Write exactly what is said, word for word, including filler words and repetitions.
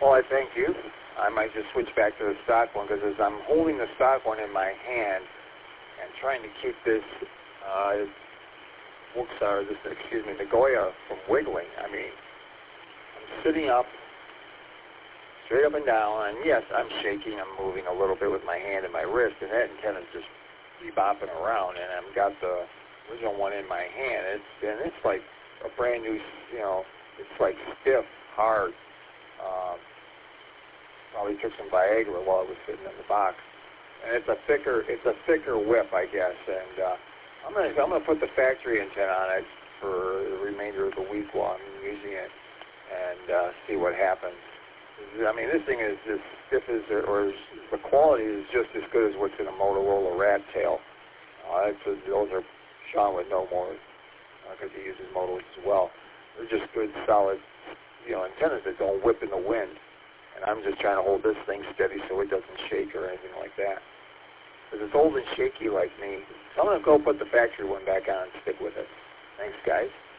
Well, I thank you. I might just switch back to the stock one because as I'm holding the stock one in my hand and trying to keep this, uh, sorry, this, excuse me, the Goya from wiggling. I mean, I'm sitting up, straight up and down, and yes, I'm shaking. I'm moving a little bit with my hand and my wrist, and that antenna's just bopping around, and I've got the original one in my hand. It's and it's like a brand new, you know, it's like stiff, hard. Um, probably took some Viagra while I was sitting in the box, and it's a thicker, it's a thicker whip, I guess. And uh, I'm gonna, I'm gonna put the factory antenna on it for the remainder of the week while I'm using it, and uh, see what happens. I mean, this thing is as stiff as, or the quality is just as good as what's in a Motorola Rat Tail. Uh, it's, those are, Sean would know more because uh, he uses Motos as well. They're just good, solid, you know, antennas that don't whip in the wind. And I'm just trying to hold this thing steady so it doesn't shake or anything like that. Because it's old and shaky like me. So I'm going to go put the factory one back on and stick with it. Thanks, guys.